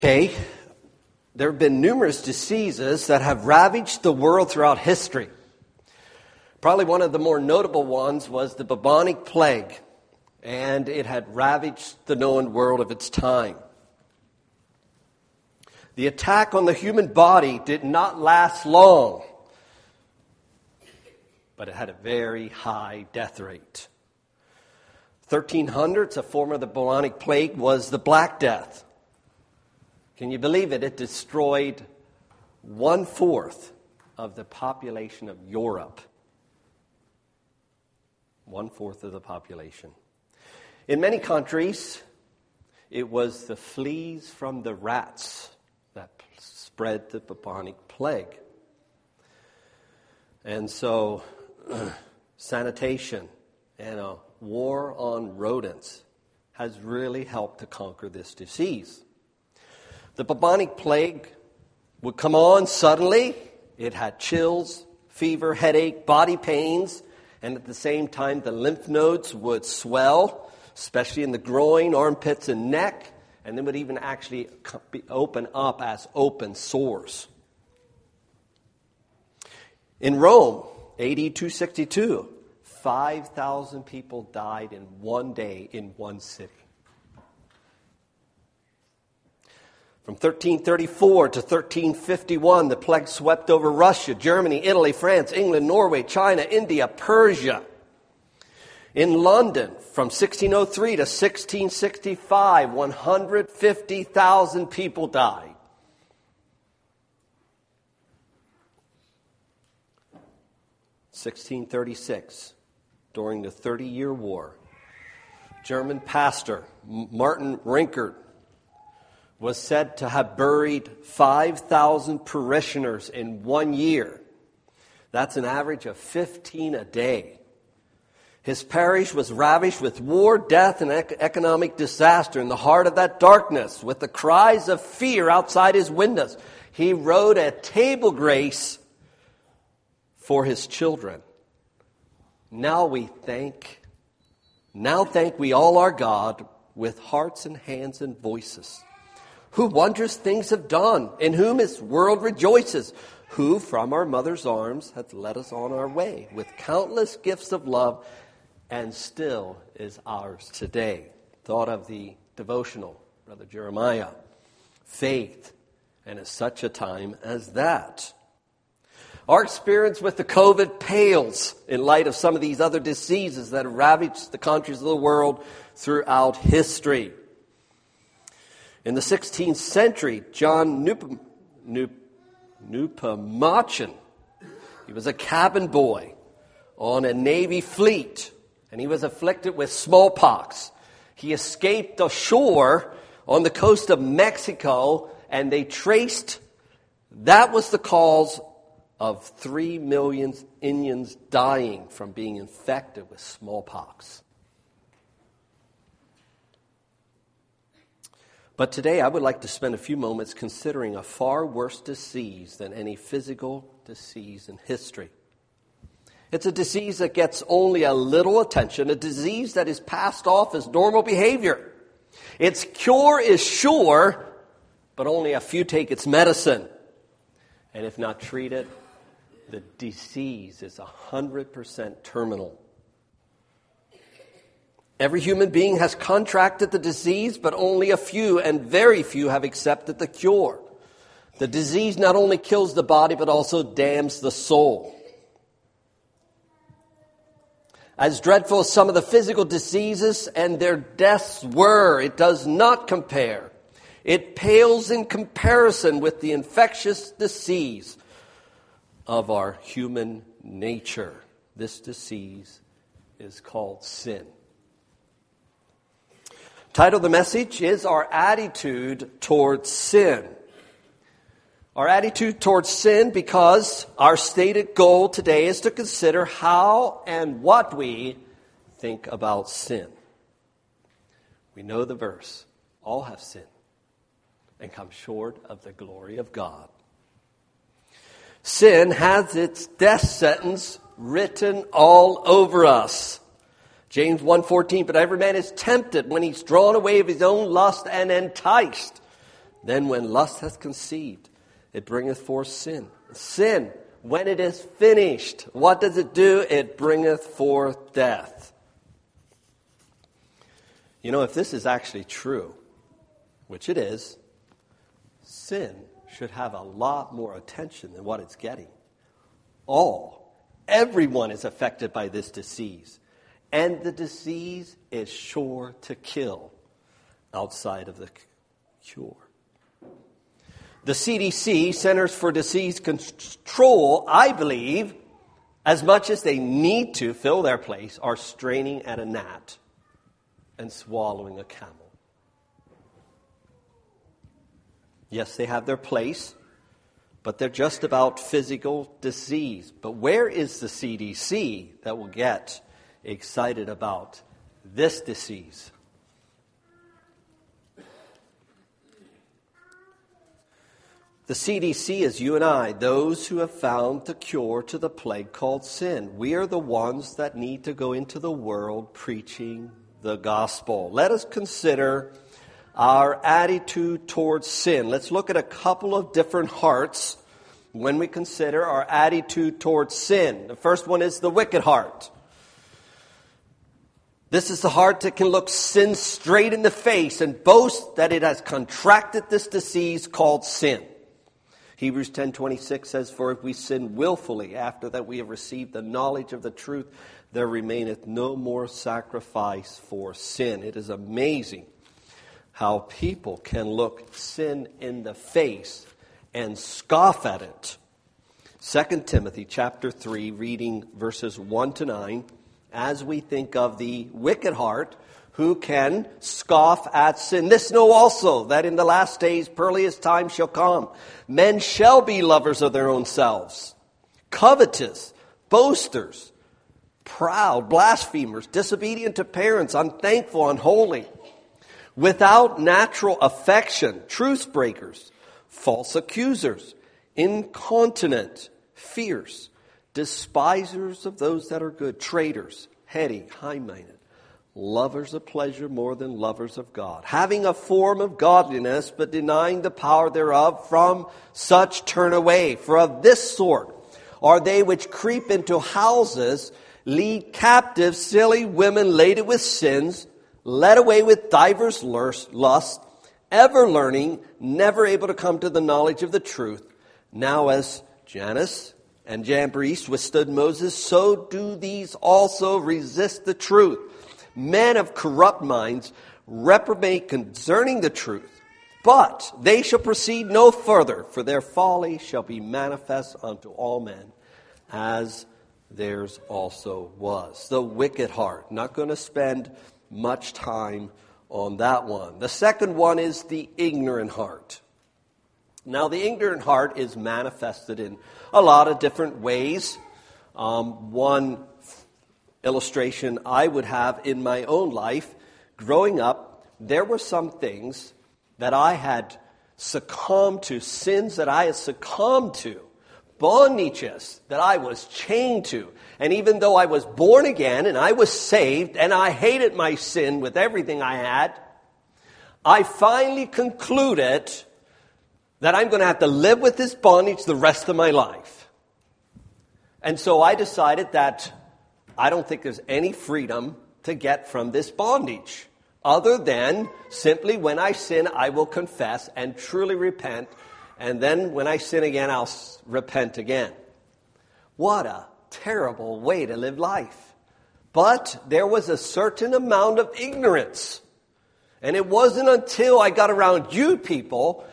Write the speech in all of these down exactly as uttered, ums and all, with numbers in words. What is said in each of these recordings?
Okay, there have been numerous diseases that have ravaged the world throughout history. Probably one of the more notable ones was the bubonic plague, and it had ravaged the known world of its time. The attack on the human body did not last long, but it had a very high death rate. thirteen hundreds, a form of the bubonic plague was the Black Death. Can you believe it? It destroyed one-fourth of the population of Europe. One-fourth of the population. In many countries, it was the fleas from the rats that spread the bubonic plague. And so, uh, sanitation and a war on rodents has really helped to conquer this disease. The bubonic plague would come on suddenly. It had chills, fever, headache, body pains, and at the same time the lymph nodes would swell, especially in the groin, armpits, and neck, and they would even actually open up as open sores. In Rome, A D two sixty-two, five thousand people died in one day in one city. From thirteen thirty-four to thirteen fifty-one, the plague swept over Russia, Germany, Italy, France, England, Norway, China, India, Persia. In London, from sixteen oh three to sixteen sixty-five, one hundred fifty thousand people died. sixteen thirty-six, during the Thirty-Year War, German pastor Martin Rinkert was said to have buried five thousand parishioners in one year. That's an average of fifteen a day. His parish was ravished with war, death, and ec- economic disaster. In the heart of that darkness, with the cries of fear outside his windows, he wrote a table grace for his children. Now we thank, now thank we all our God with hearts and hands and voices, who wondrous things have done, in whom his world rejoices, who from our mother's arms hath led us on our way, with countless gifts of love, and still is ours today. Thought of the devotional, Brother Jeremiah. Faith, and at such a time as that. Our experience with the COVID pales in light of some of these other diseases that have ravaged the countries of the world throughout history. In the sixteenth century, John Neupam, Neup, Nepomucen, he was a cabin boy on a Navy fleet, and he was afflicted with smallpox. He escaped ashore on the coast of Mexico, and they traced that was the cause of three million Indians dying from being infected with smallpox. But today I would like to spend a few moments considering a far worse disease than any physical disease in history. It's a disease that gets only a little attention, a disease that is passed off as normal behavior. Its cure is sure, but only a few take its medicine. And if not treated, the disease is one hundred percent terminal. Every human being has contracted the disease, but only a few and very few have accepted the cure. The disease not only kills the body, but also damns the soul. As dreadful as some of the physical diseases and their deaths were, it does not compare. It pales in comparison with the infectious disease of our human nature. This disease is called sin. Title of the message is Our Attitude Towards Sin. Our attitude towards sin, because our stated goal today is to consider how and what we think about sin. We know the verse, all have sinned and come short of the glory of God. Sin has its death sentence written all over us. James one fourteen, but every man is tempted when he's drawn away of his own lust and enticed. Then when lust hath conceived, it bringeth forth sin. Sin, when it is finished, what does it do? It bringeth forth death. You know, if this is actually true, which it is, sin should have a lot more attention than what it's getting. All, everyone is affected by this disease. And the disease is sure to kill outside of the cure. The C D C, Centers for Disease Control, I believe, as much as they need to fill their place, are straining at a gnat and swallowing a camel. Yes, they have their place, but they're just about physical disease. But where is the C D C that will get excited about this disease? The C D C is you and I, those who have found the cure to the plague called sin. We are the ones that need to go into the world preaching the gospel. Let us consider our attitude towards sin. Let's look at a couple of different hearts when we consider our attitude towards sin. The first one is the wicked heart. This is the heart that can look sin straight in the face and boast that it has contracted this disease called sin. Hebrews ten twenty-six says, "For if we sin willfully after that we have received the knowledge of the truth, there remaineth no more sacrifice for sin." It is amazing how people can look sin in the face and scoff at it. Second Timothy chapter three, reading verses one to nine, as we think of the wicked heart who can scoff at sin. This know also, that in the last days perilous times shall come. Men shall be lovers of their own selves, covetous, boasters, proud, blasphemers, disobedient to parents, unthankful, unholy, without natural affection, truce breakers, false accusers, incontinent, fierce, despisers of those that are good, traitors, heady, high-minded, lovers of pleasure more than lovers of God, having a form of godliness, but denying the power thereof. From such turn away. For of this sort are they which creep into houses, lead captive silly women laden with sins, led away with divers lusts, ever learning, never able to come to the knowledge of the truth. Now as Jannes and Jambres withstood Moses, so do these also resist the truth. Men of corrupt minds reprobate concerning the truth, but they shall proceed no further, for their folly shall be manifest unto all men, as theirs also was. The wicked heart. Not going to spend much time on that one. The second one is the ignorant heart. Now, the ignorant heart is manifested in a lot of different ways. Um, one illustration I would have in my own life, growing up, there were some things that I had succumbed to, sins that I had succumbed to, bondages that I was chained to. And even though I was born again and I was saved and I hated my sin with everything I had, I finally concluded that I'm going to have to live with this bondage the rest of my life. And so I decided that I don't think there's any freedom to get from this bondage, other than simply when I sin, I will confess and truly repent, and then when I sin again, I'll repent again. What a terrible way to live life. But there was a certain amount of ignorance, and it wasn't until I got around you people,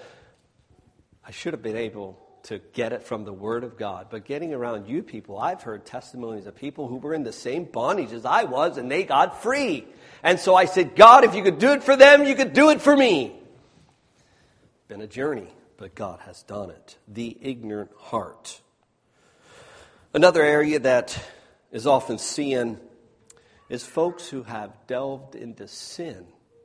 I should have been able to get it from the Word of God. But getting around you people, I've heard testimonies of people who were in the same bondage as I was, and they got free. And so I said, God, if you could do it for them, you could do it for me. Been a journey, but God has done it. The ignorant heart. Another area that is often seen is folks who have delved into sin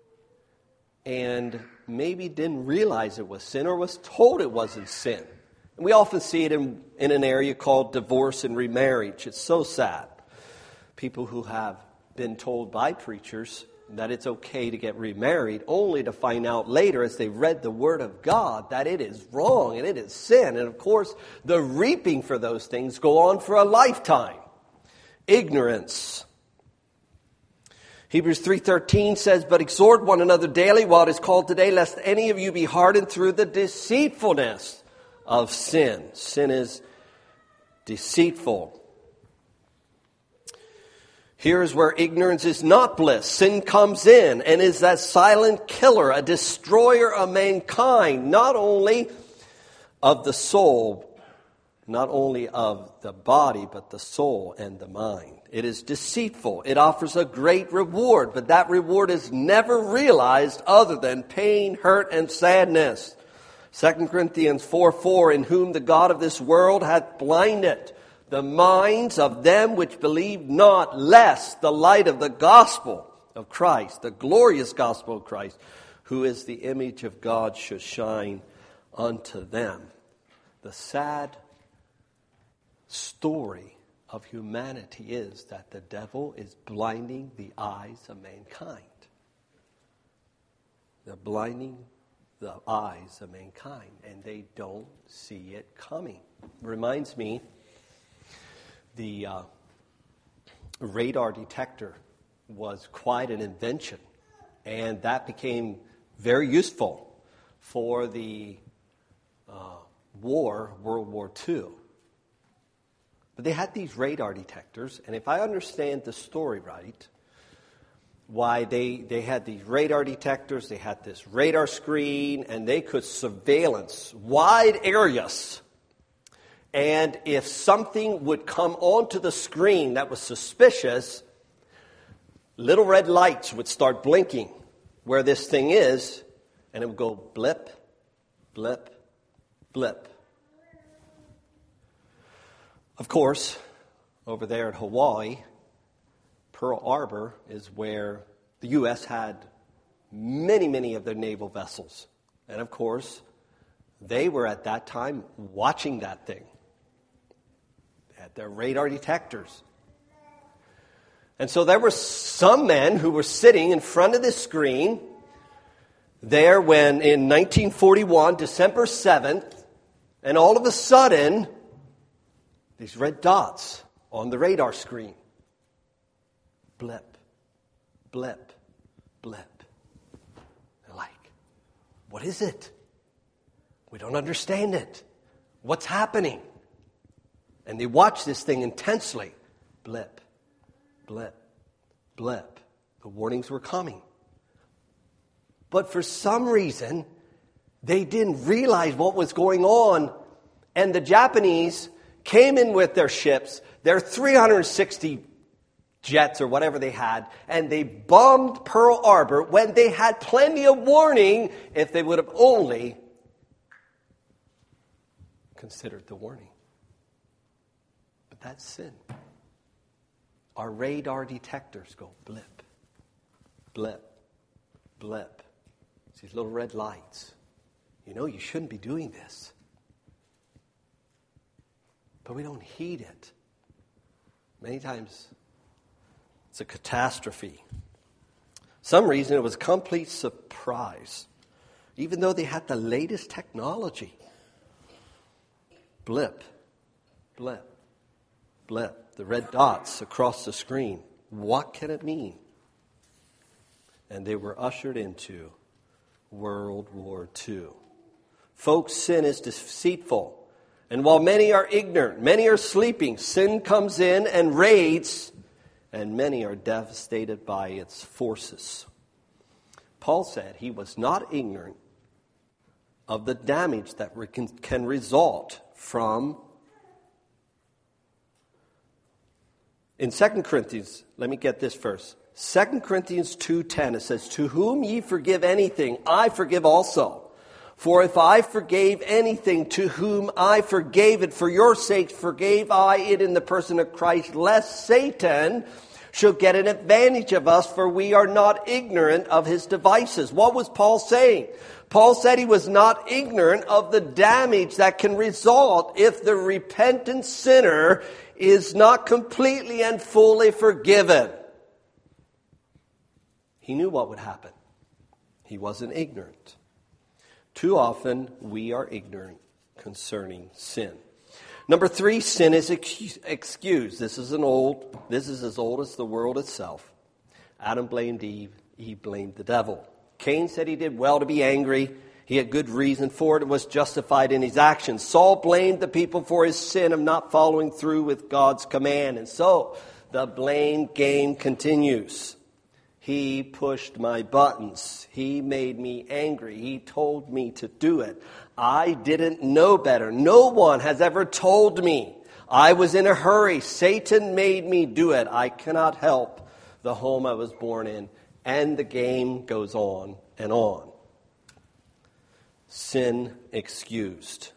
and maybe didn't realize it was sin or was told it wasn't sin. And we often see it in, in an area called divorce and remarriage. It's so sad. People who have been told by preachers that it's okay to get remarried, only to find out later as they read the Word of God that it is wrong and it is sin. And of course, the reaping for those things go on for a lifetime. Ignorance. Hebrews three thirteen says, "But exhort one another daily while it is called today, lest any of you be hardened through the deceitfulness of sin." Sin is deceitful. Here is where ignorance is not bliss. Sin comes in and is that silent killer, a destroyer of mankind, not only of the soul, not only of the body, but the soul and the mind. It is deceitful. It offers a great reward, but that reward is never realized other than pain, hurt, and sadness. Second Corinthians four four, "In whom the God of this world hath blinded the minds of them which believe not, lest the light of the gospel of Christ," the glorious gospel of Christ, who is the image of God, should shine unto them. The sad story of humanity is that the devil is blinding the eyes of mankind. They're blinding the eyes of mankind, and they don't see it coming. Reminds me, the uh, radar detector was quite an invention, and that became very useful for the uh, war, World War Two. But they had these radar detectors, and if I understand the story right, why they, they had these radar detectors, they had this radar screen, and they could surveillance wide areas. And if something would come onto the screen that was suspicious, little red lights would start blinking where this thing is, and it would go blip, blip, blip. Of course, over there at Hawaii, Pearl Harbor is where the U S had many, many of their naval vessels. And of course, they were at that time watching that thing. They had their radar detectors. And so there were some men who were sitting in front of this screen there when in nineteen forty-one, December seventh, and all of a sudden, these red dots on the radar screen. Blip, blip, blip. They're like, what is it? We don't understand it. What's happening? And they watch this thing intensely. Blip, blip, blip. The warnings were coming. But for some reason, they didn't realize what was going on. And the Japanese came in with their ships, their three hundred sixty jets or whatever they had, and they bombed Pearl Harbor when they had plenty of warning if they would have only considered the warning. But that's sin. Our radar detectors go blip, blip, blip. It's these little red lights. You know, you shouldn't be doing this. But we don't heed it. Many times, it's a catastrophe. Some reason it was a complete surprise, even though they had the latest technology. Blip, blip, blip. The red dots across the screen. What can it mean? And they were ushered into World War Two. Folks, sin is deceitful. And while many are ignorant, many are sleeping, sin comes in and raids, and many are devastated by its forces. Paul said he was not ignorant of the damage that can result from. In Second Corinthians, let me get this first. Second Corinthians two ten, it says, "To whom ye forgive anything, I forgive also. For if I forgave anything, to whom I forgave it, for your sake forgave I it in the person of Christ, lest Satan should get an advantage of us, for we are not ignorant of his devices." What was Paul saying? Paul said he was not ignorant of the damage that can result if the repentant sinner is not completely and fully forgiven. He knew what would happen. He wasn't ignorant. Too often we are ignorant concerning sin. Number three, sin is ex- excused. This is an old, this is as old as the world itself. Adam blamed Eve, Eve blamed the devil. Cain said he did well to be angry. He had good reason for it and was justified in his actions. Saul blamed the people for his sin of not following through with God's command. And so the blame game continues. He pushed my buttons. He made me angry. He told me to do it. I didn't know better. No one has ever told me. I was in a hurry. Satan made me do it. I cannot help the home I was born in. And the game goes on and on. Sin excused.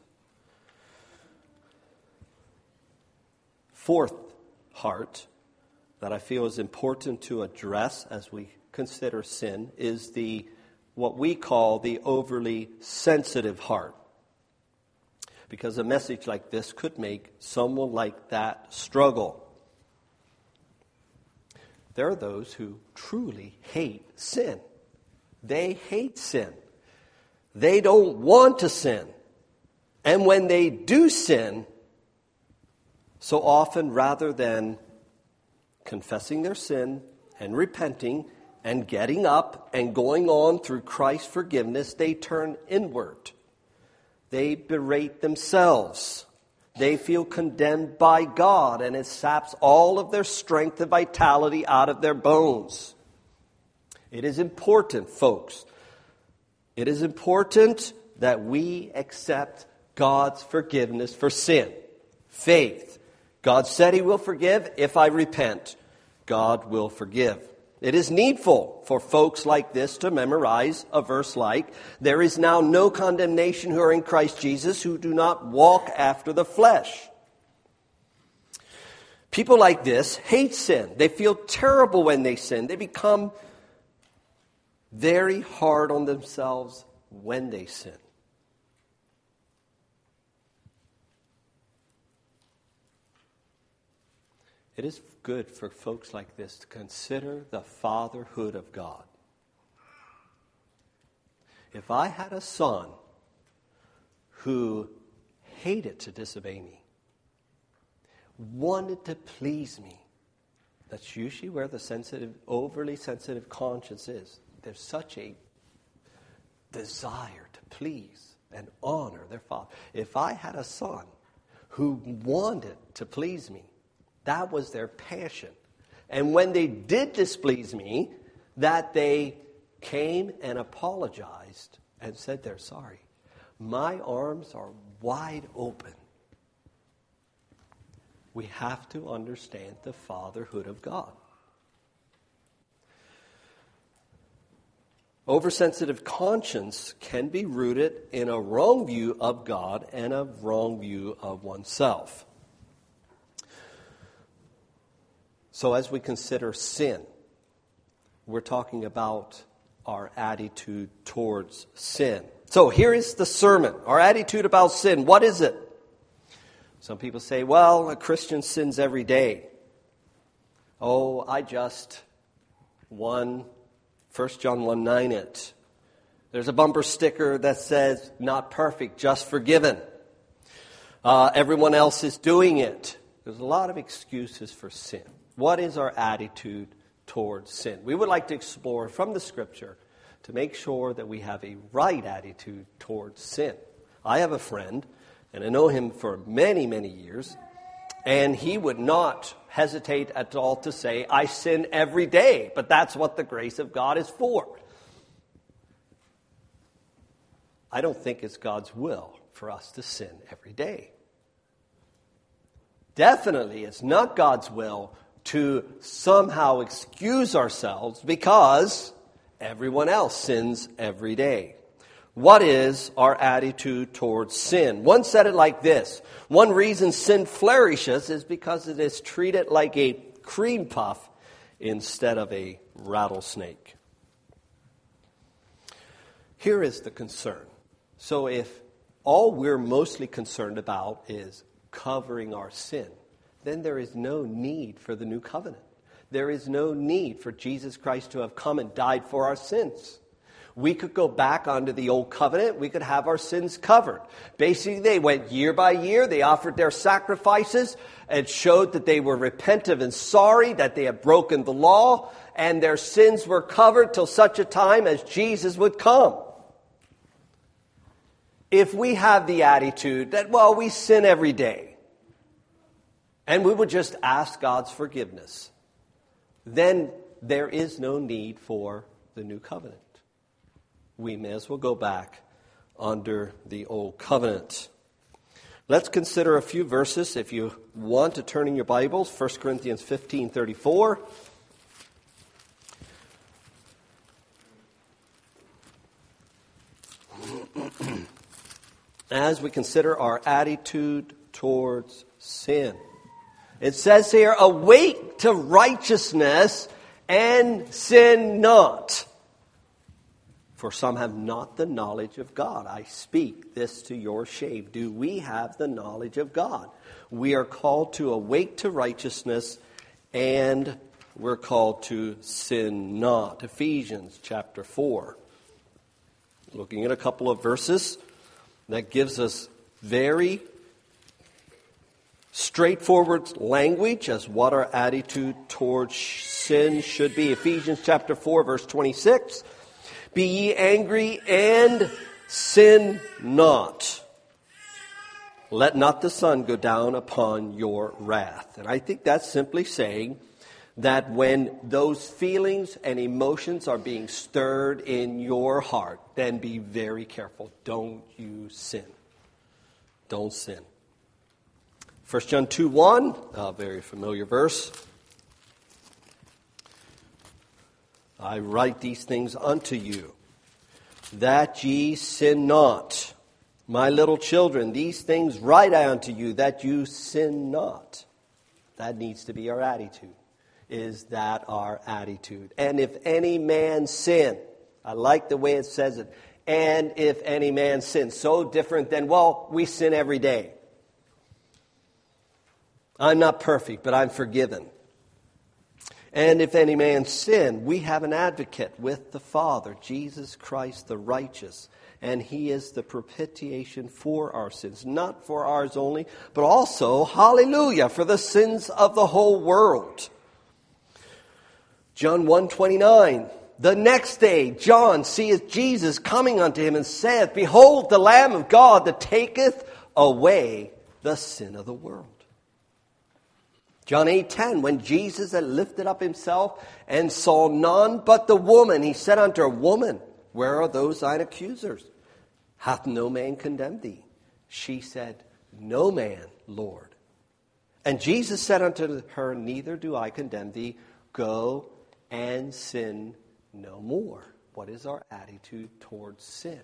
Fourth heart that I feel is important to address as we consider sin is the what we call the overly sensitive heart. Because a message like this could make someone like that struggle. There are those who truly hate sin. They hate sin. They don't want to sin. And when they do sin, so often rather than confessing their sin and repenting and getting up and going on through Christ's forgiveness, they turn inward. They berate themselves. They feel condemned by God, and it saps all of their strength and vitality out of their bones. It is important, folks. It is important that we accept God's forgiveness for sin. Faith. God said He will forgive. If I repent, God will forgive. It is needful for folks like this to memorize a verse like, there is now no condemnation who are in Christ Jesus, who do not walk after the flesh. People like this hate sin. They feel terrible when they sin. They become very hard on themselves when they sin. It is good for folks like this to consider the fatherhood of God. If I had a son who hated to disobey me, wanted to please me, that's usually where the sensitive, overly sensitive conscience is. There's such a desire to please and honor their father. If I had a son who wanted to please me, that was their passion. And when they did displease me, that they came and apologized and said they're sorry. My arms are wide open. We have to understand the fatherhood of God. Oversensitive conscience can be rooted in a wrong view of God and a wrong view of oneself. So as we consider sin, we're talking about our attitude towards sin. So here is the sermon, our attitude about sin. What is it? Some people say, well, a Christian sins every day. Oh, I just one, First John one nine it. There's a bumper sticker that says, not perfect, just forgiven. Uh, everyone else is doing it. There's a lot of excuses for sin. What is our attitude towards sin? We would like to explore from the Scripture to make sure that we have a right attitude towards sin. I have a friend, and I know him for many, many years, and he would not hesitate at all to say, I sin every day, but that's what the grace of God is for. I don't think it's God's will for us to sin every day. Definitely, it's not God's will to somehow excuse ourselves because everyone else sins every day. What is our attitude towards sin? One said it like this. One reason sin flourishes is because it is treated like a cream puff instead of a rattlesnake. Here is the concern. So if all we're mostly concerned about is covering our sin, then there is no need for the new covenant. There is no need for Jesus Christ to have come and died for our sins. We could go back under the old covenant. We could have our sins covered. Basically, they went year by year. They offered their sacrifices and showed that they were repentant and sorry, that they had broken the law, and their sins were covered till such a time as Jesus would come. If we have the attitude that, well, we sin every day, and we would just ask God's forgiveness, then there is no need for the new covenant. We may as well go back under the old covenant. Let's consider a few verses. If you want to turn in your Bibles, First Corinthians fifteen thirty-four. As we consider our attitude towards sin. It says here, awake to righteousness and sin not. For some have not the knowledge of God. I speak this to your shame. Do we have the knowledge of God? We are called to awake to righteousness, and we're called to sin not. Ephesians chapter four. Looking at a couple of verses that gives us very straightforward language as what our attitude towards sin should be. Ephesians chapter four, verse twenty-six. Be ye angry and sin not. Let not the sun go down upon your wrath. And I think that's simply saying that when those feelings and emotions are being stirred in your heart, then be very careful. Don't you sin. Don't sin. First John two one, a very familiar verse. I write these things unto you, that ye sin not. My little children, these things write I unto you, that you sin not. That needs to be our attitude. Is that our attitude? And if any man sin, I like the way it says it, and if any man sin, so different than, well, we sin every day. I'm not perfect, but I'm forgiven. And if any man sin, we have an advocate with the Father, Jesus Christ the righteous. And he is the propitiation for our sins. Not for ours only, but also, hallelujah, for the sins of the whole world. John one twenty-nine. The next day John seeth Jesus coming unto him and saith, Behold the Lamb of God that taketh away the sin of the world. John eight ten, when Jesus had lifted up himself and saw none but the woman, he said unto her, Woman, where are those thine accusers? Hath no man condemned thee? She said, No man, Lord. And Jesus said unto her, Neither do I condemn thee. Go and sin no more. What is our attitude towards sin?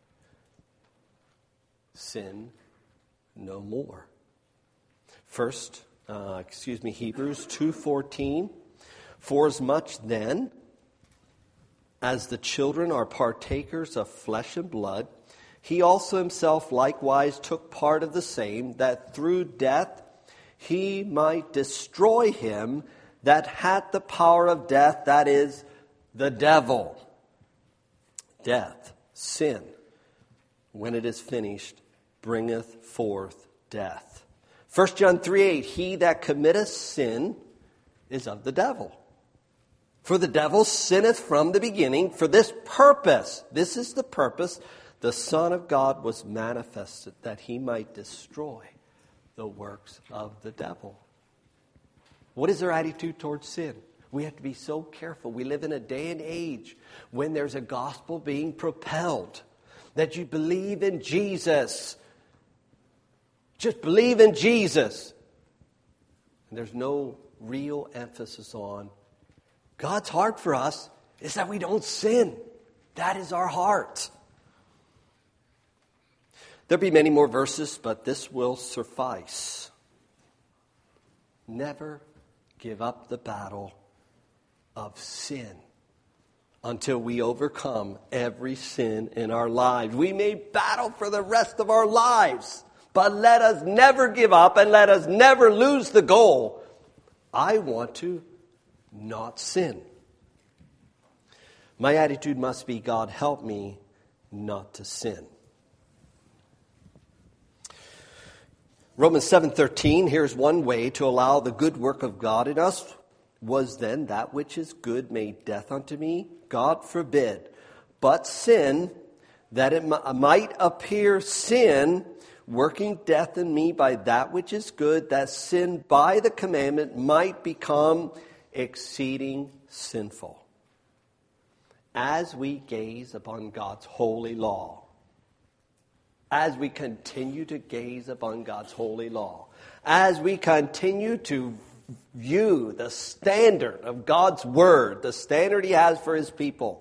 Sin no more. First, Uh, excuse me, Hebrews two fourteen. Forasmuch then as the children are partakers of flesh and blood, he also himself likewise took part of the same, that through death he might destroy him that had the power of death, that is, the devil. Death, sin, when it is finished, bringeth forth death. First John three eight, he that committeth sin is of the devil. For the devil sinneth from the beginning. For this purpose, this is the purpose, the Son of God was manifested, that he might destroy the works of the devil. What is our attitude towards sin? We have to be so careful. We live in a day and age when there's a gospel being propelled, that you believe in Jesus. Just believe in Jesus. And there's no real emphasis on God's heart for us is that we don't sin. That is our heart. There'll be many more verses, but this will suffice. Never give up the battle of sin until we overcome every sin in our lives. We may battle for the rest of our lives, but let us never give up and let us never lose the goal. I want to not sin. My attitude must be, God, help me not to sin. Romans seven thirteen, here's one way to allow the good work of God in us. Was then that which is good made death unto me? God forbid. But sin, that it might appear sin, working death in me by that which is good, that sin by the commandment might become exceeding sinful. As we gaze upon God's holy law, as we continue to gaze upon God's holy law, as we continue to view the standard of God's word, the standard He has for His people,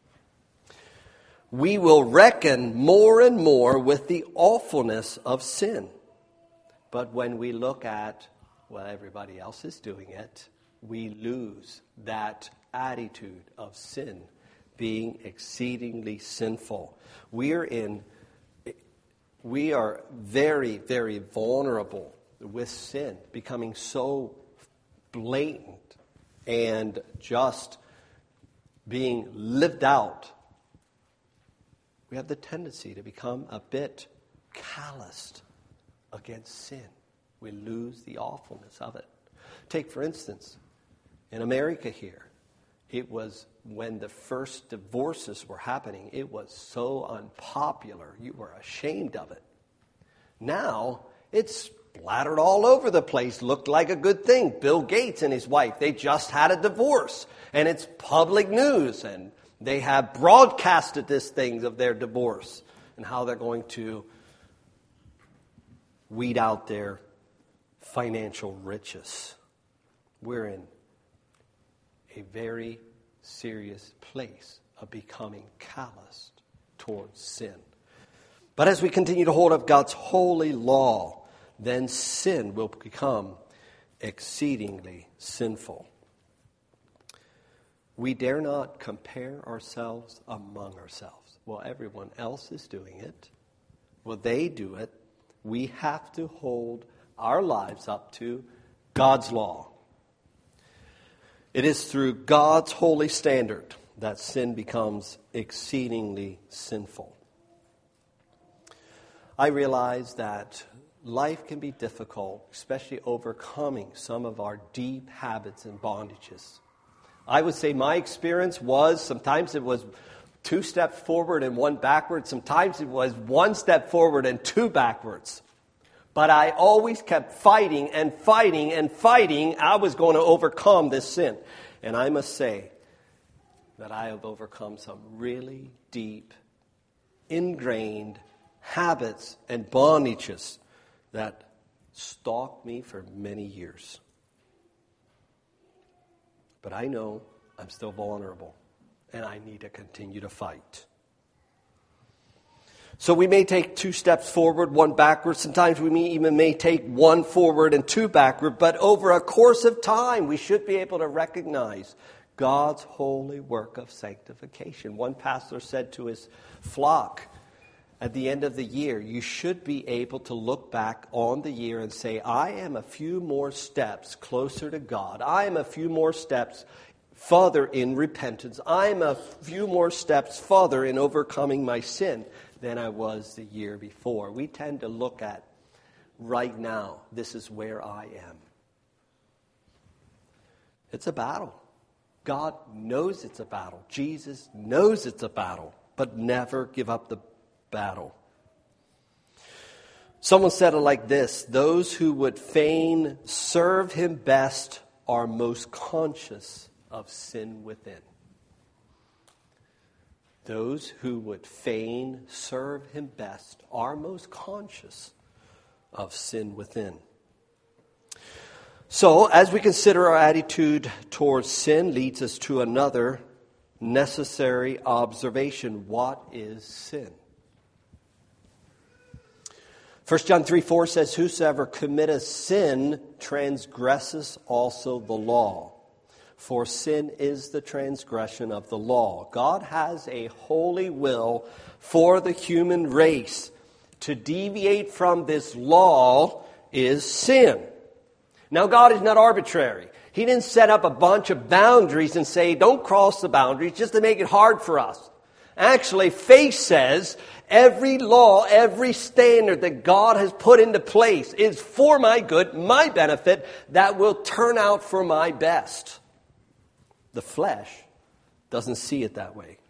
we will reckon more and more with the awfulness of sin. But when we look at, well, everybody else is doing it, we lose that attitude of sin being exceedingly sinful. We are in, we are very, very vulnerable with sin becoming so blatant and just being lived out. We have the tendency to become a bit calloused against sin. We lose the awfulness of it. Take, for instance, in America here, it was when the first divorces were happening, it was so unpopular. You were ashamed of it. Now, it's splattered all over the place. Looked like a good thing. Bill Gates and his wife, they just had a divorce. And it's public news. And they have broadcasted this thing of their divorce and how they're going to weed out their financial riches. We're in a very serious place of becoming calloused towards sin. But as we continue to hold up God's holy law, then sin will become exceedingly sinful. We dare not compare ourselves among ourselves. Well, everyone else is doing it. Well, they do it. We have to hold our lives up to God's law. It is through God's holy standard that sin becomes exceedingly sinful. I realize that life can be difficult, especially overcoming some of our deep habits and bondages. I would say my experience was, sometimes it was two steps forward and one backward. Sometimes it was one step forward and two backwards. But I always kept fighting and fighting and fighting. I was going to overcome this sin. And I must say that I have overcome some really deep, ingrained habits and bondages that stalked me for many years. But I know I'm still vulnerable, and I need to continue to fight. So we may take two steps forward, one backward. Sometimes we may even may take one forward and two backward. But over a course of time, we should be able to recognize God's holy work of sanctification. One pastor said to his flock at the end of the year, you should be able to look back on the year and say, I am a few more steps closer to God. I am a few more steps further in repentance. I am a few more steps further in overcoming my sin than I was the year before. We tend to look at right now, this is where I am. It's a battle. God knows it's a battle. Jesus knows it's a battle, but never give up the battle. Someone said it like this: those who would fain serve Him best are most conscious of sin within. Those who would fain serve Him best are most conscious of sin within. So, as we consider our attitude towards sin, leads us to another necessary observation. What is sin? First John three four says, whosoever committeth sin transgresses also the law. For sin is the transgression of the law. God has a holy will for the human race. To deviate from this law is sin. Now, God is not arbitrary. He didn't set up a bunch of boundaries and say, don't cross the boundaries just to make it hard for us. Actually, faith says every law, every standard that God has put into place is for my good, my benefit, that will turn out for my best. The flesh doesn't see it that way.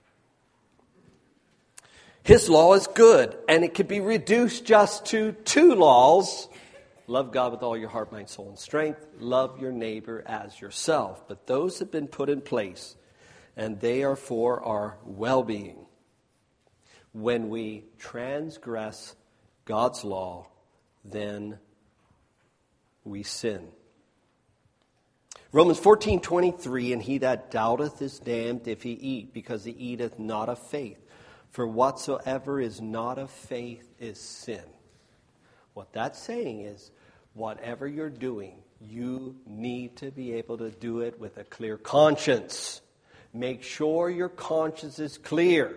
His law is good, and it can be reduced just to two laws. Love God with all your heart, mind, soul, and strength. Love your neighbor as yourself. But those have been put in place, and they are for our well-being. When we transgress God's law, then we sin. Romans fourteen twenty-three, and he that doubteth is damned if he eat, because he eateth not of faith. For whatsoever is not of faith is sin. What that's saying is, whatever you're doing, you need to be able to do it with a clear conscience. Make sure your conscience is clear.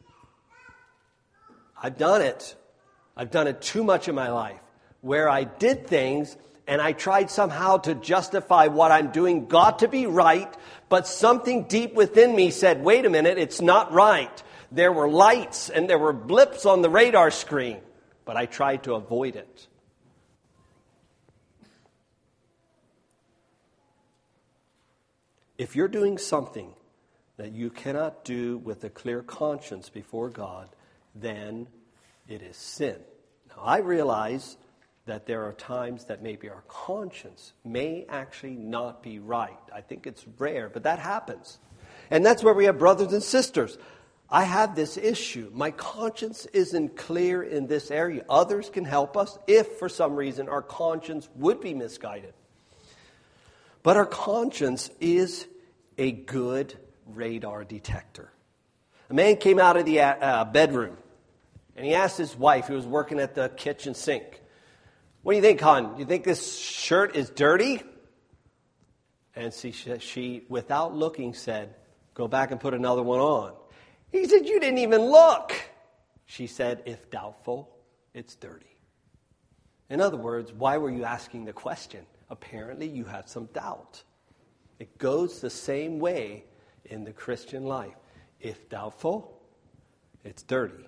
I've done it. I've done it too much in my life, where I did things and I tried somehow to justify what I'm doing got to be right, but something deep within me said, wait a minute, it's not right. There were lights and there were blips on the radar screen, but I tried to avoid it. If you're doing something that you cannot do with a clear conscience before God, then it is sin. Now, I realize that there are times that maybe our conscience may actually not be right. I think it's rare, but that happens. And that's where we have brothers and sisters. I have this issue. My conscience isn't clear in this area. Others can help us if, for some reason, our conscience would be misguided. But our conscience is a good radar detector. A man came out of the uh, bedroom, and he asked his wife, who was working at the kitchen sink, what do you think, hon? Do you think this shirt is dirty? And she, she, without looking, said, go back and put another one on. He said, you didn't even look. She said, if doubtful, it's dirty. In other words, why were you asking the question? Apparently, you have some doubt. It goes the same way in the Christian life. If doubtful, it's dirty.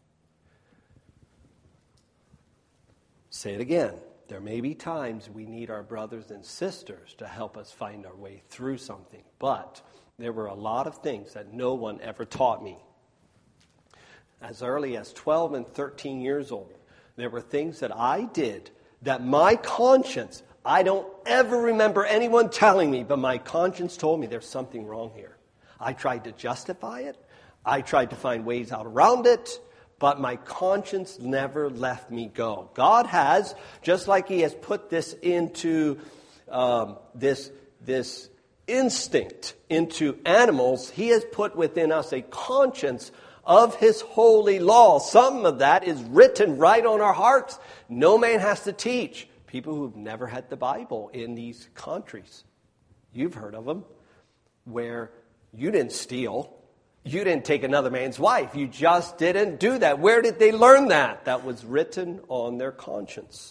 Say it again. There may be times we need our brothers and sisters to help us find our way through something. But there were a lot of things that no one ever taught me. As early as twelve and thirteen years old, there were things that I did that my conscience, I don't ever remember anyone telling me, but my conscience told me there's something wrong here. I tried to justify it. I tried to find ways out around it. But my conscience never left me go. God has, just like He has put this into um, this, this instinct into animals, He has put within us a conscience of His holy law. Some of that is written right on our hearts. No man has to teach. People who've never had the Bible in these countries. You've heard of them, where you didn't steal. You didn't take another man's wife. You just didn't do that. Where did they learn that? That was written on their conscience.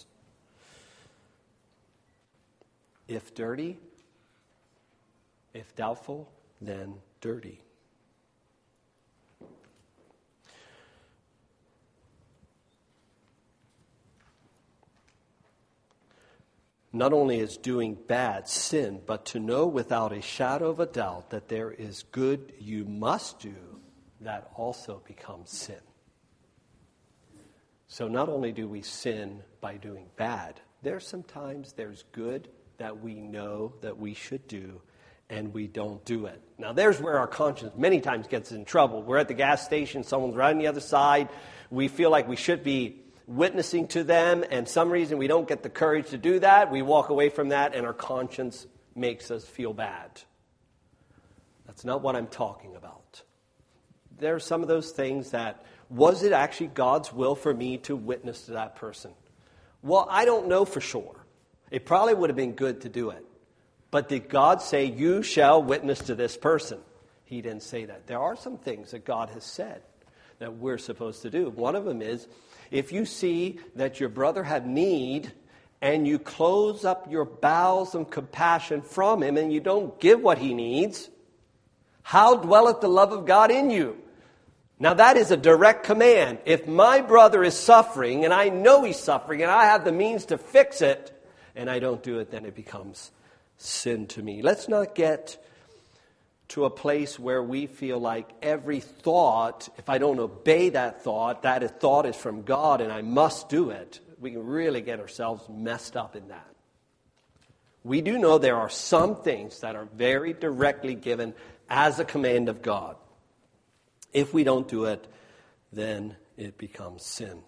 If dirty, if doubtful, then dirty. Not only is doing bad sin, but to know without a shadow of a doubt that there is good you must do, that also becomes sin. So not only do we sin by doing bad, there's sometimes there's good that we know that we should do, and we don't do it. Now there's where our conscience many times gets in trouble. We're at the gas station, someone's right on the other side, we feel like we should be witnessing to them, and some reason we don't get the courage to do that. We walk away from that, and our conscience makes us feel bad. That's not what I'm talking about. There are some of those things that, was it actually God's will for me to witness to that person? Well, I don't know for sure. It probably would have been good to do it. But did God say, you shall witness to this person? He didn't say that. There are some things that God has said that we're supposed to do. One of them is, if you see that your brother had need and you close up your bowels of compassion from him and you don't give what he needs, how dwelleth the love of God in you? Now that is a direct command. If my brother is suffering and I know he's suffering and I have the means to fix it and I don't do it, then it becomes sin to me. Let's not get to a place where we feel like every thought, if I don't obey that thought, that thought is from God and I must do it. We can really get ourselves messed up in that. We do know there are some things that are very directly given as a command of God. If we don't do it, then it becomes sin.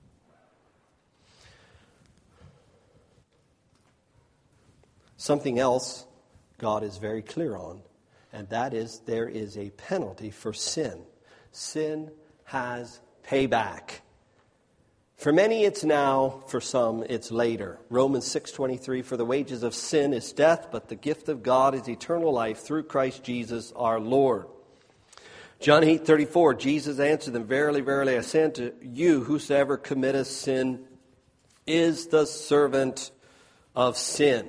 Something else God is very clear on, and that is there is a penalty for sin. Sin has payback. For many it's now, for some it's later. Romans six twenty-three, for the wages of sin is death, but the gift of God is eternal life through Christ Jesus our Lord. John eight thirty-four, Jesus answered them, verily, verily, I say unto you, whosoever committeth sin is the servant of sin.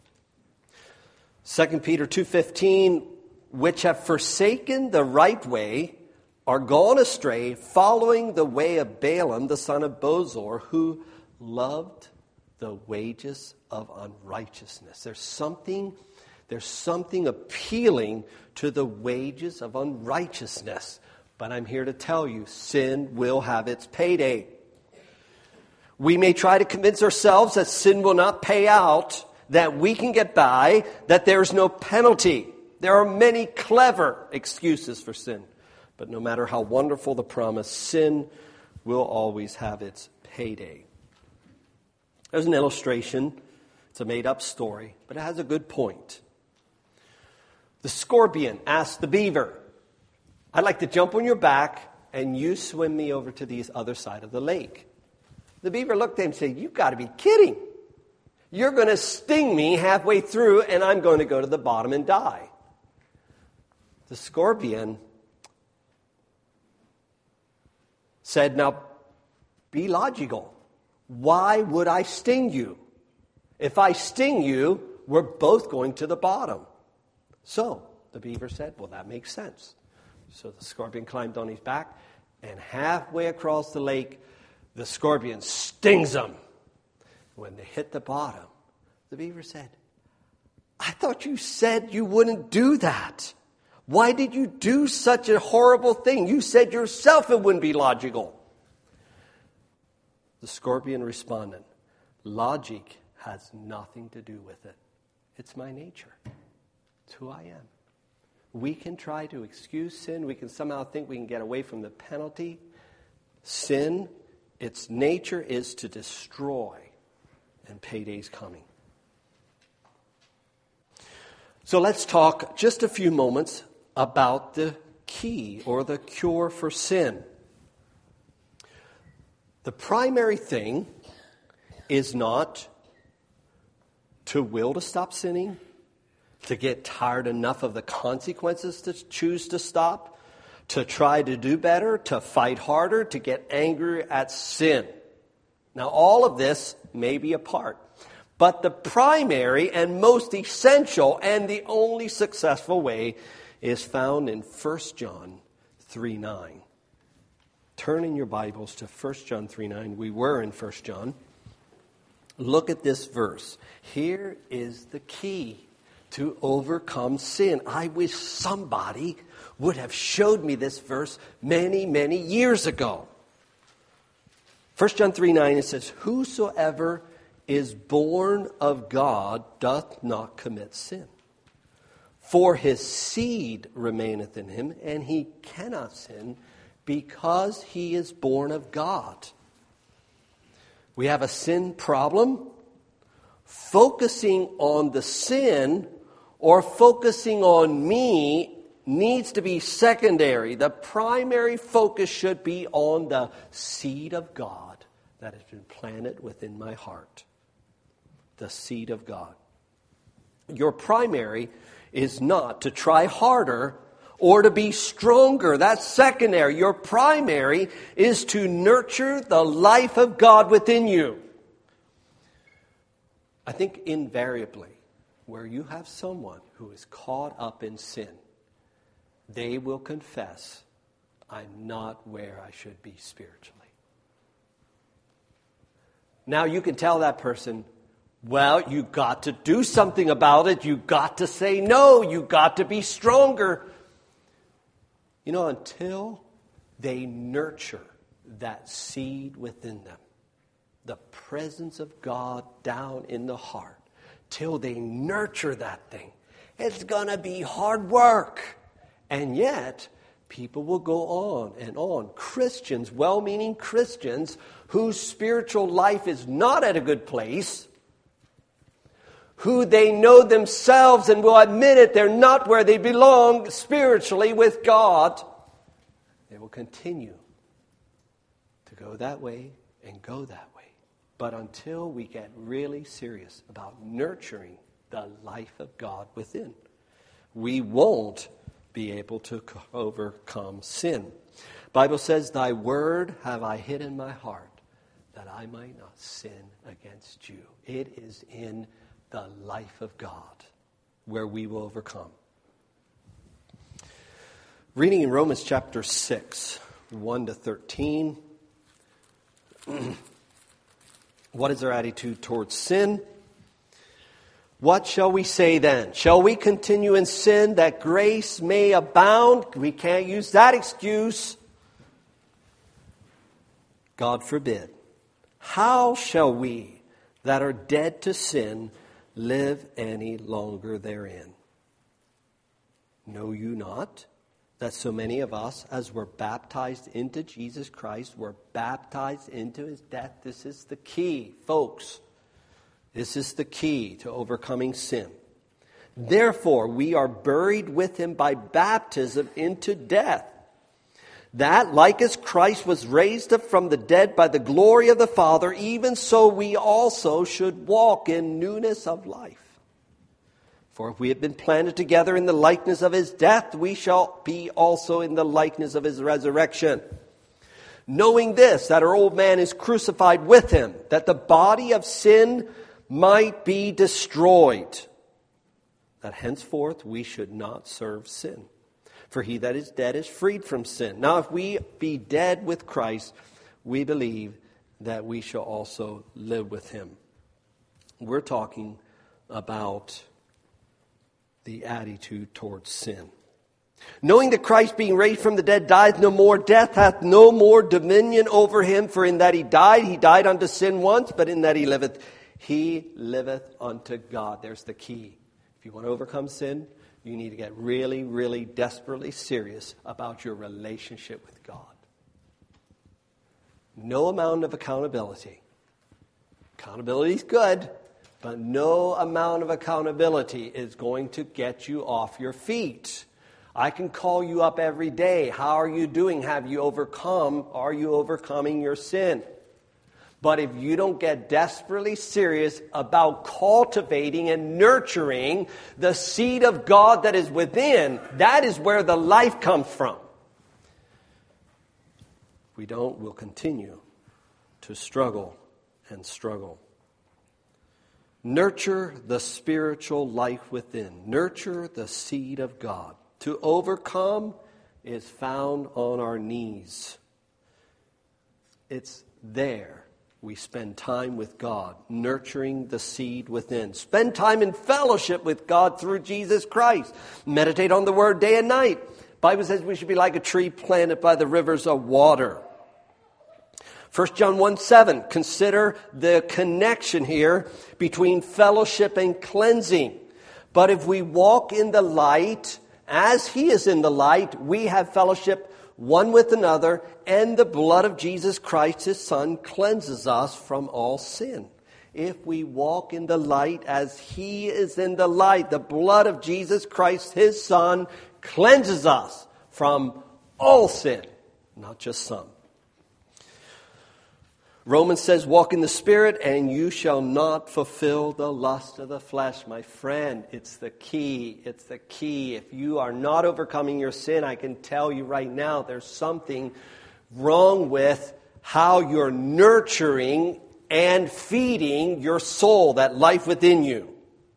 Second Peter two fifteen, which have forsaken the right way, are gone astray, following the way of Balaam, the son of Bosor, who loved the wages of unrighteousness. There's something, there's something appealing to the wages of unrighteousness. But I'm here to tell you, sin will have its payday. We may try to convince ourselves that sin will not pay out, that we can get by, that there's no penalty. There are many clever excuses for sin. But no matter how wonderful the promise, sin will always have its payday. There's an illustration. It's a made-up story, but it has a good point. The scorpion asked the beaver, I'd like to jump on your back and you swim me over to the other side of the lake. The beaver looked at him and said, you've got to be kidding. You're going to sting me halfway through and I'm going to go to the bottom and die. The scorpion said, now be logical. Why would I sting you? If I sting you, we're both going to the bottom. So the beaver said, well, that makes sense. So the scorpion climbed on his back, and halfway across the lake, the scorpion stings him. When they hit the bottom, the beaver said, I thought you said you wouldn't do that. Why did you do such a horrible thing? You said yourself it wouldn't be logical. The scorpion responded, logic has nothing to do with it. It's my nature. It's who I am. We can try to excuse sin. We can somehow think we can get away from the penalty. Sin, its nature is to destroy, and payday's coming. So let's talk just a few moments about the key or the cure for sin. The primary thing is not to will to stop sinning, to get tired enough of the consequences to choose to stop, to try to do better, to fight harder, to get angry at sin. Now, all of this may be a part, but the primary and most essential and the only successful way is found in First John three nine. Turn in your Bibles to First John three nine. We were in First John. Look at this verse. Here is the key to overcome sin. I wish somebody would have showed me this verse many, many years ago. First John three nine, it says, whosoever is born of God doth not commit sin. For his seed remaineth in him, and he cannot sin because he is born of God. We have a sin problem. Focusing on the sin or focusing on me needs to be secondary. The primary focus should be on the seed of God that has been planted within my heart. The seed of God. Your primary is not to try harder or to be stronger. That's secondary. Your primary is to nurture the life of God within you. I think invariably, where you have someone who is caught up in sin, they will confess, I'm not where I should be spiritually. Now you can tell that person, well, you got to do something about it. You got to say no. You got to be stronger. You know, until they nurture that seed within them, the presence of God down in the heart, till they nurture that thing, it's going to be hard work. And yet, people will go on and on. Christians, well-meaning Christians, whose spiritual life is not at a good place, who they know themselves and will admit it, they're not where they belong spiritually with God, they will continue to go that way and go that way. But until we get really serious about nurturing the life of God within, we won't be able to overcome sin. The Bible says, thy word have I hid in my heart, that I might not sin against you. It is in the life of God where we will overcome. Reading in Romans chapter six, one to thirteen. What is our attitude towards sin? What shall we say then? Shall we continue in sin that grace may abound? We can't use that excuse. God forbid. How shall we that are dead to sin live any longer therein? Know you not that so many of us, as were baptized into Jesus Christ, were baptized into his death? This is the key, folks. This is the key to overcoming sin. Therefore, we are buried with him by baptism into death, that, like as Christ was raised up from the dead by the glory of the Father, even so we also should walk in newness of life. For if we have been planted together in the likeness of his death, we shall be also in the likeness of his resurrection. Knowing this, that our old man is crucified with him, that the body of sin might be destroyed, that henceforth we should not serve sin. For he that is dead is freed from sin. Now if we be dead with Christ, we believe that we shall also live with him. We're talking about the attitude towards sin. Knowing that Christ, being raised from the dead, dieth no more, death hath no more dominion over him. For in that he died, he died unto sin once, but in that he liveth, he liveth unto God. There's the key. If you want to overcome sin, you need to get really, really desperately serious about your relationship with God. No amount of accountability. Accountability is good, but no amount of accountability is going to get you off your feet. I can call you up every day. How are you doing? Have you overcome? Are you overcoming your sin? But if you don't get desperately serious about cultivating and nurturing the seed of God that is within, that is where the life comes from. If we don't, we'll continue to struggle and struggle. Nurture the spiritual life within. Nurture the seed of God. To overcome is found on our knees. It's there. We spend time with God, nurturing the seed within. Spend time in fellowship with God through Jesus Christ. Meditate on the Word day and night. The Bible says we should be like a tree planted by the rivers of water. First John one seven, consider the connection here between fellowship and cleansing. But if we walk in the light, as he is in the light, we have fellowship one with another, and the blood of Jesus Christ, his Son, cleanses us from all sin. If we walk in the light as he is in the light, the blood of Jesus Christ, his Son, cleanses us from all sin, not just some. Romans says, walk in the Spirit, and you shall not fulfill the lust of the flesh. My friend, it's the key. It's the key. If you are not overcoming your sin, I can tell you right now, there's something wrong with how you're nurturing and feeding your soul, that life within you.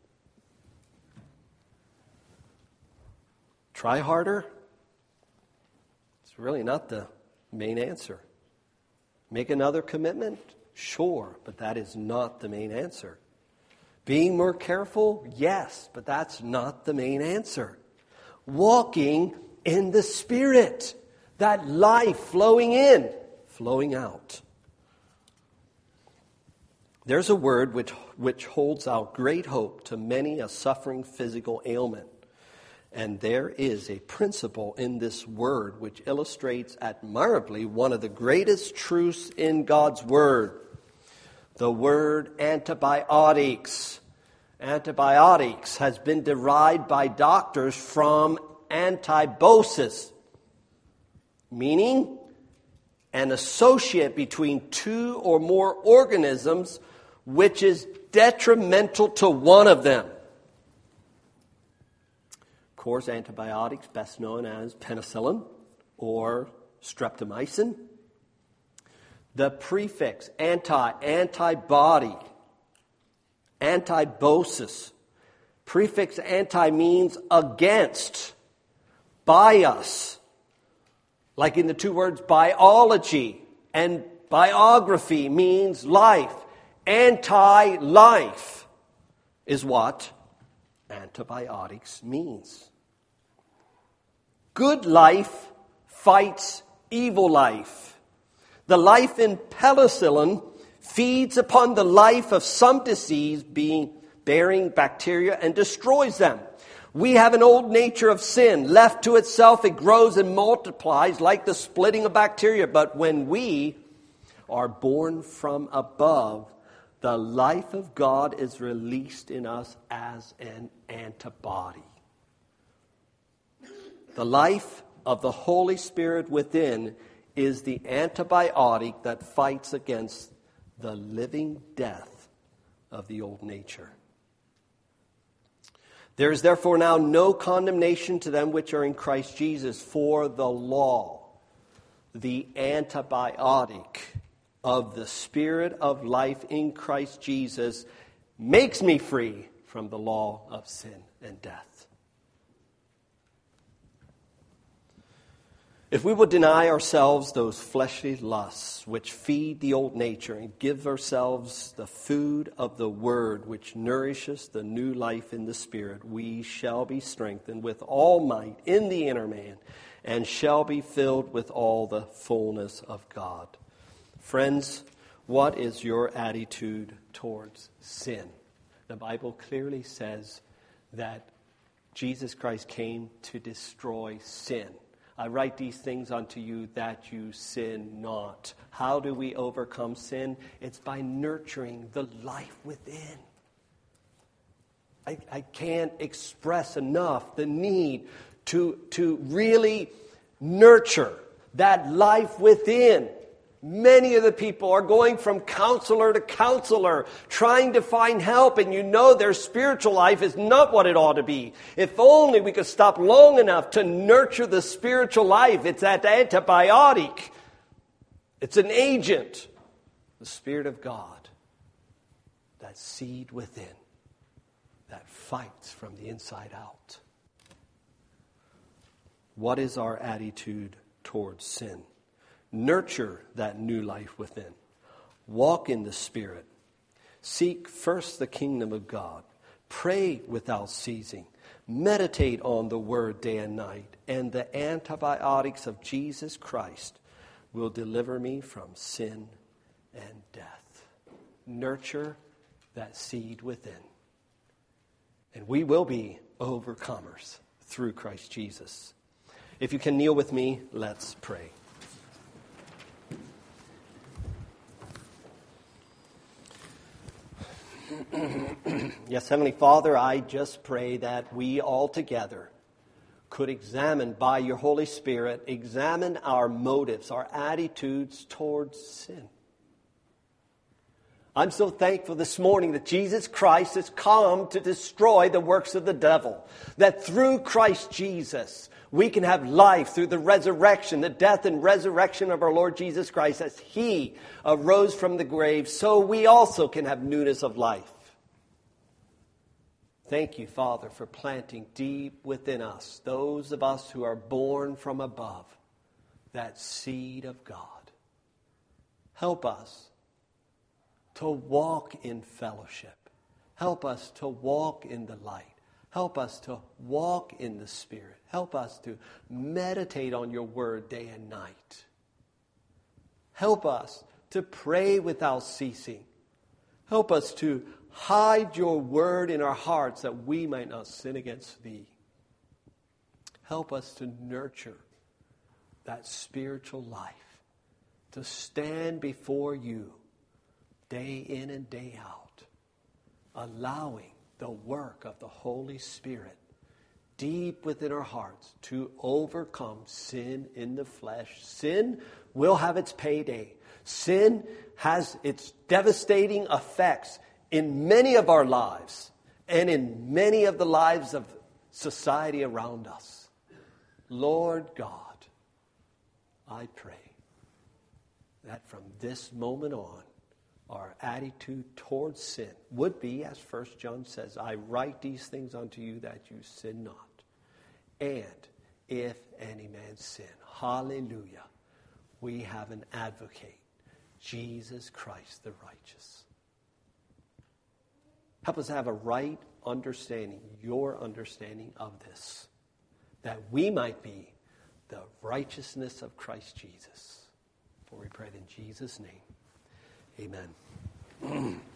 Try harder? It's really not the main answer. Make another commitment? Sure, but that is not the main answer. Being more careful? Yes, but that's not the main answer. Walking in the Spirit, that life flowing in, flowing out. There's a word which, which holds out great hope to many a suffering physical ailment. And there is a principle in this word which illustrates admirably one of the greatest truths in God's word. The word antibiotics. Antibiotics has been derived by doctors from antibiosis, meaning an associate between two or more organisms which is detrimental to one of them. Of course, antibiotics, best known as penicillin or streptomycin. The prefix anti, antibody, antibiosis. Prefix anti means against, bias. Like in the two words biology and biography means life. Anti-life is what antibiotics means. Good life fights evil life. The life in penicillin feeds upon the life of some disease being bearing bacteria and destroys them. We have an old nature of sin. Left to itself, it grows and multiplies like the splitting of bacteria. But when we are born from above, the life of God is released in us as an antibody. The life of the Holy Spirit within is the antibiotic that fights against the living death of the old nature. There is therefore now no condemnation to them which are in Christ Jesus, for the law, the antibiotic of the Spirit of life in Christ Jesus, makes me free from the law of sin and death. If we would deny ourselves those fleshly lusts which feed the old nature and give ourselves the food of the Word which nourishes the new life in the Spirit, we shall be strengthened with all might in the inner man and shall be filled with all the fullness of God. Friends, what is your attitude towards sin? The Bible clearly says that Jesus Christ came to destroy sin. I write these things unto you that you sin not. How do we overcome sin? It's by nurturing the life within. I, I can't express enough the need to, to really nurture that life within. Many of the people are going from counselor to counselor, trying to find help, and you know their spiritual life is not what it ought to be. If only we could stop long enough to nurture the spiritual life. It's that antibiotic. It's an agent. The Spirit of God, that seed within, that fights from the inside out. What is our attitude towards sin? Nurture that new life within. Walk in the Spirit. Seek first the kingdom of God. Pray without ceasing. Meditate on the Word day and night. And the antibiotics of Jesus Christ will deliver me from sin and death. Nurture that seed within. And we will be overcomers through Christ Jesus. If you can kneel with me, let's pray. Yes, Heavenly Father, I just pray that we all together could examine by your Holy Spirit, examine our motives, our attitudes towards sin. I'm so thankful this morning that Jesus Christ has come to destroy the works of the devil. That through Christ Jesus, we can have life through the resurrection, the death and resurrection of our Lord Jesus Christ. As he arose from the grave, so we also can have newness of life. Thank you, Father, for planting deep within us, those of us who are born from above, that seed of God. Help us to walk in fellowship. Help us to walk in the light. Help us to walk in the Spirit. Help us to meditate on your word day and night. Help us to pray without ceasing. Help us to hide your word in our hearts that we might not sin against thee. Help us to nurture that spiritual life, to stand before you day in and day out, allowing the work of the Holy Spirit deep within our hearts to overcome sin in the flesh. Sin will have its payday. Sin has its devastating effects in many of our lives and in many of the lives of society around us. Lord God, I pray that from this moment on, our attitude towards sin would be, as First John says, I write these things unto you that you sin not. And if any man sin, hallelujah, we have an advocate, Jesus Christ the righteous. Help us have a right understanding, your understanding of this, that we might be the righteousness of Christ Jesus. For we pray in Jesus' name. Amen.